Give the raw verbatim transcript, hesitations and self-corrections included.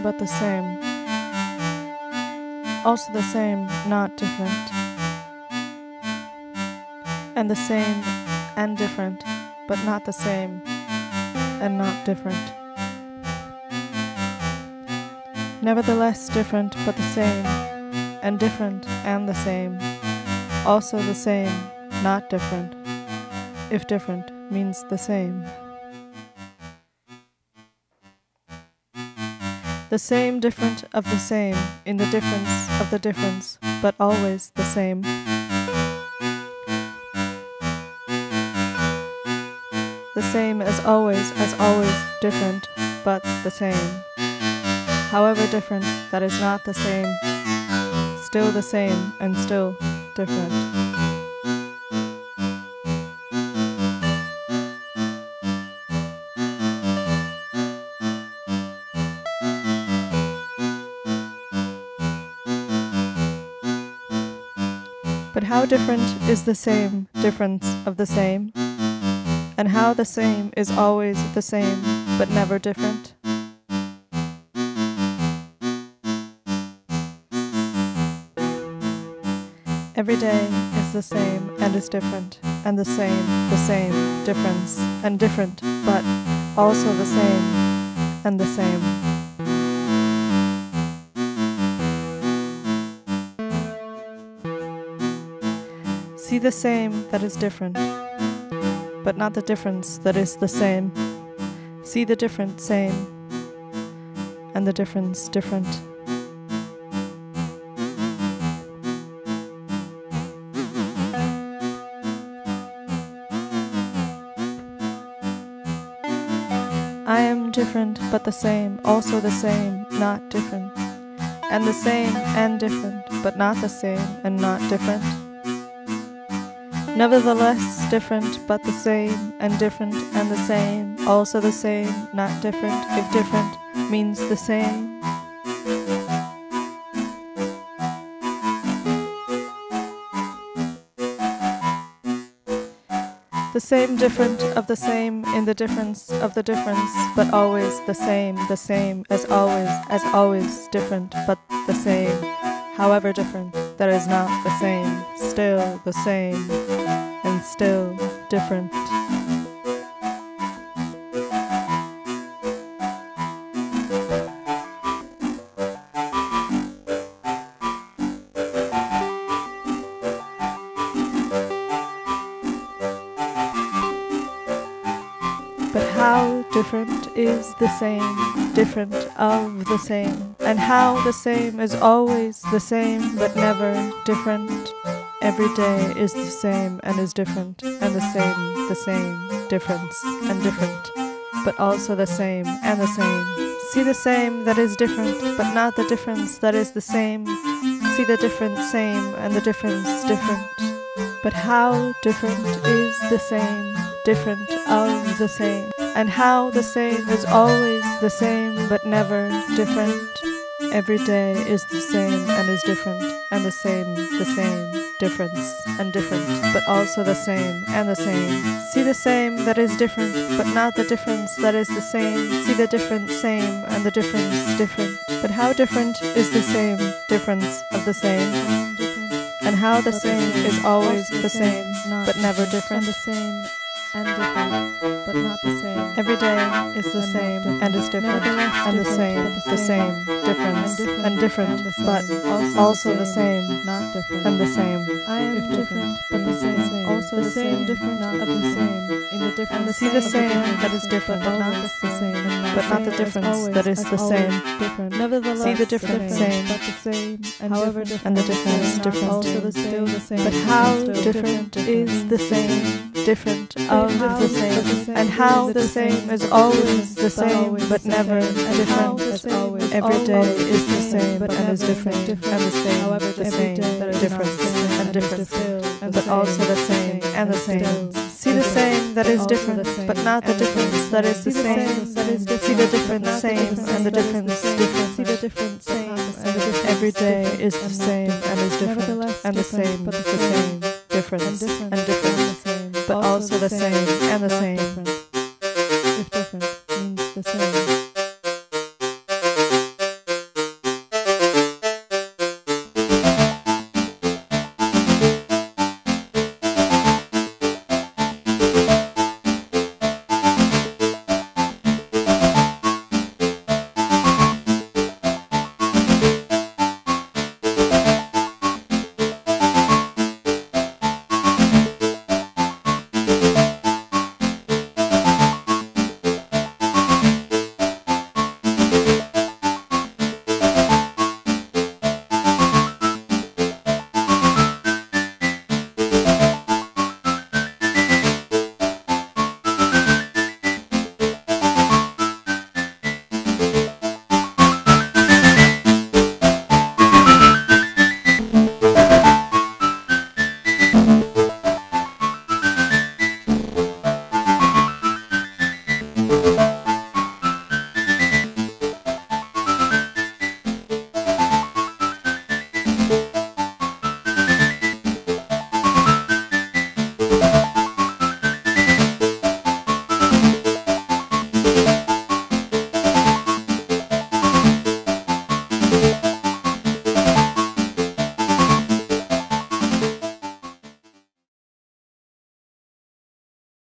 but the same. Also the same, not different. And the same and different, but not the same and not different. Nevertheless different, but the same, and different and the same. Also the same, not different, if different means the same. The same different of the same, in the difference of the difference, but always the same. The same as always, as always different, but the same. However different, that is not the same, still the same and still different. But how different is the same difference of the same? And how the same is always the same, but never different? Every day is the same and is different, and the same, the same, difference, and different, but also the same and the same. See the same that is different, but not the difference that is the same. See the different same, and the difference different. I am different, but the same, also the same, not different. And the same and different, but not the same and not different. Nevertheless different, but the same, and different and the same, also the same, not different, if different means the same. The same different of the same in the difference of the difference, but always the same, the same as always, as always different, but the same. However different, that is not the same, still the same, and still different. But how different is the same, different of the same, and how the same is always the same, but never different. Every day is the same and is different, and the same, the same, difference, and different, but also the same and the same. See the same that is different, but not the difference that is the same. See the different same and the difference different. But how different is the same, different of the same, and how the same is always the same, but never different. Every day is the same and is different, and the same, the same, difference, and different, but also the same and the same. See the same that is different, but not the difference that is the same. See the different same and the difference different. But how different is the same difference of the same? And how the same is always the same, but never different. And the same and different, but not the same. Every day is the same and is different, and the same, the same, difference, and different, but also the same, not different, and the same. I am different, but the same, also the same, different of the same, in the difference. See the same that is different, but not the same, but not the difference that is the same. Different. Nevertheless, see the different same, but the same, and however different, and the difference different. Also the still the same, but how different is the same, different of the same, and how the same is always the same, but never different. Every day is the same and is different, and the same, however the same, difference, and different, but also the same and the same. See the same that is different, but not the difference that is the same. See the different same and the difference different. See the different same and the difference. Every day is the same and is different, and the same, the same, difference, and different, but also the same and the same.